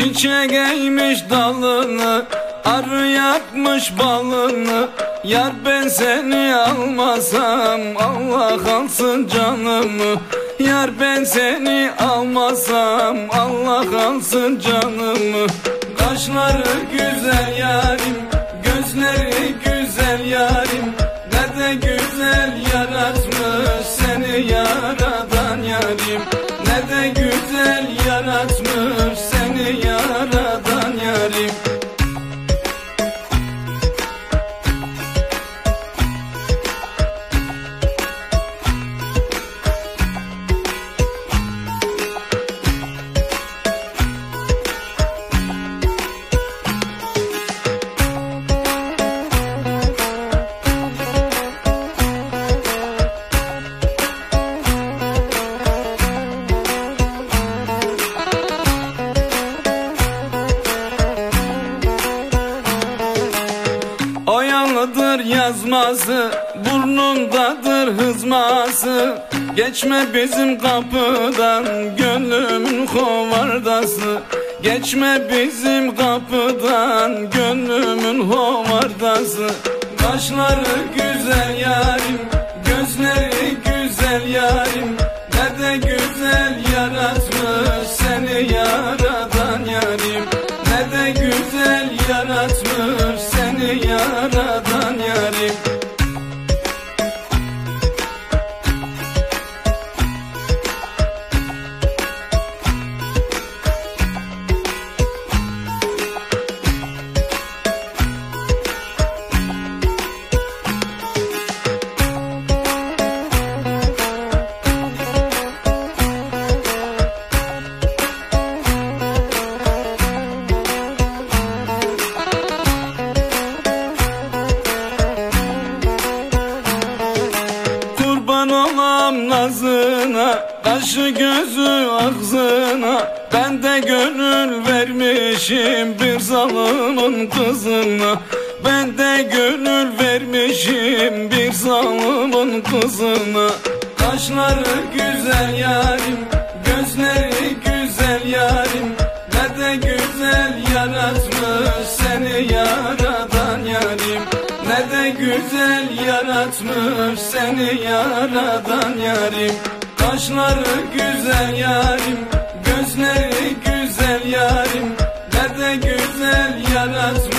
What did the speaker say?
Çiçek eğmiş dalını, arı yakmış balını. Yar ben seni almasam Allah alsın canımı. Yar ben seni almasam Allah alsın canımı. Kaşları güzel yarim, gözleri güzel yarim. Ne de güzel yaratmış seni yaradan yarim. Ne de güzel yaratmış seni yaradan yarim. Oyalıdır yazması, burnundadır hızması. Geçme bizim kapıdan gönlümün hovardası. Geçme bizim kapıdan gönlümün hovardası. Kaşları güzel yarim, gözleri güzel yarim. Ne de güzel yaratmış seni yaradan yarim. Ne de güzel yaratmış seni yaradan yarim. Olam nazına, kaşı gözü ağzına. Ben de gönül vermişim bir zalımın kızına. Ben de gönül vermişim bir zalımın kızına. Kaşları güzel yarim, gözleri güzel yarim. Ne de güzel yaratmış seni yaradan yarim. Ne de güzel yaratmış seni yaradan yarim. Kaşları güzel yarim, gözleri güzel yarim. Ne de güzel yaratmış